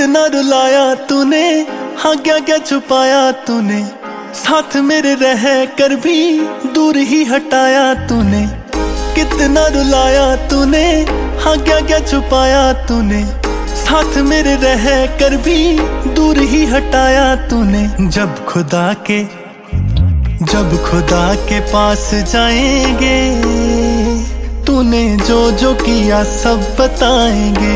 कितना रुलाया तूने, हाँ क्या क्या छुपाया तूने, साथ मेरे रह कर भी दूर ही हटाया तूने। कितना रुलाया तूने, हाँ क्या क्या छुपाया तूने, साथ मेरे रह कर भी दूर ही हटाया तूने। जब खुदा के पास जाएंगे, तूने जो जो किया सब बताएंगे।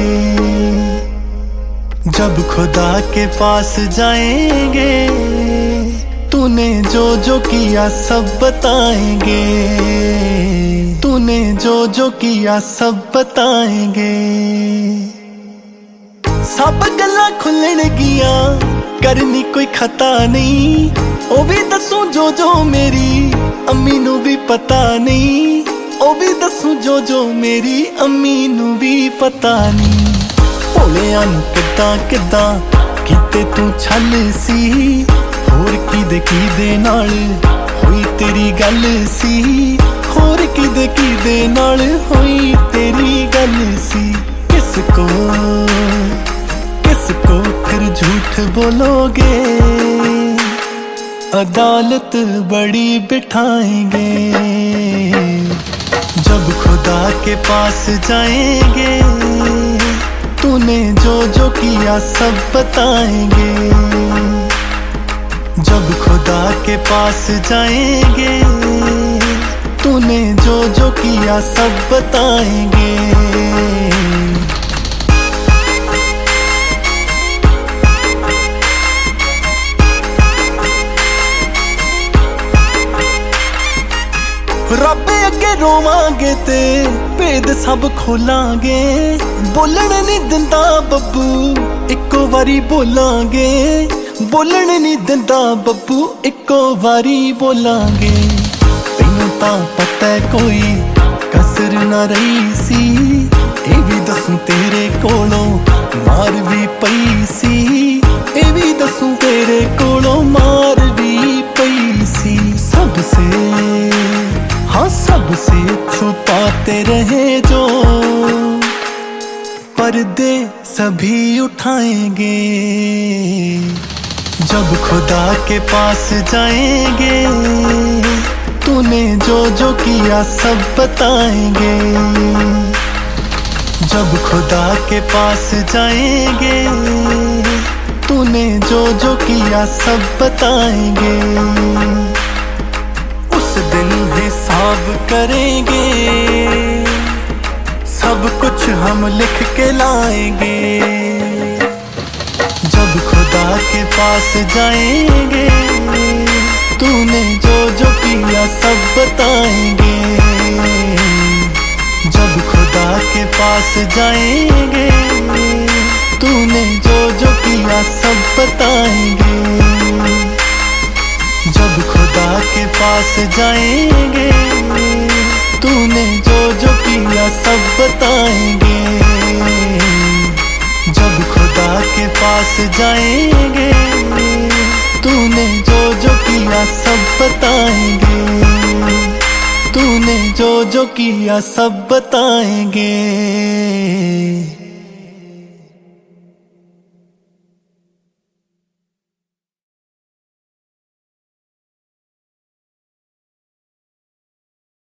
जब खुदा के पास जाएंगे, तूने जो जो किया सब बताएंगे। तूने जो जो किया सब बताएंगे। सब गल्लां खुलणगियां, करनी कोई खता नहीं। ओ भी दसूं जो जो मेरी अम्मी नू भी पता नहीं। ओ भी दसूं जो जो मेरी अम्मी नू भी पता नहीं। भोलिया नू किदां किदां कीते तू छल सी, होर किदे नाल होई तेरी गल सी। होर किदे नाल होई तेरी गल सी। किसको फिर झूठ बोलोगे, अदालत बड़ी बिठाएंगे। जब खुदा के पास जाएंगे, तूने जो जो किया सब बताएंगे। जब खुदा के पास जाएंगे, तूने जो जो किया सब बताएंगे। रब अगे रोवांगे ते भेद सब खोलांगे। बोलण नहीं दिंदा बब्बू, इक्को वारी बोलांगे। बोलण नहीं दिंदा बब्बू, इक्को वारी बोलांगे। तैनूं तां पता कोई कसर ना रही सी। ये भी दसूं तेरे कोलों मार भी पई सी। ये भी दसूं तेरे कोलों मार भी पई सी। सबसे छुपाते रहे जो, पर्दे सभी उठाएंगे। जब खुदा के पास जाएंगे, तूने जो जो किया सब बताएंगे। जब खुदा के पास जाएंगे, तूने जो जो किया सब बताएंगे। उस दिन हिसाब करेंगे, सब कुछ हम लिख के लाएंगे। जब खुदा के पास जाएंगे, तूने जो जो किया सब बताएंगे। जब खुदा के पास जाएंगे, तूने जो जो किया सब बताएंगे। जब खुदा के पास जाएंगे, तूने जो जो किया सब बताएंगे। जब खुदा के पास जाएंगे, तूने जो जो किया सब बताएंगे। तूने जो जो किया सब बताएंगे।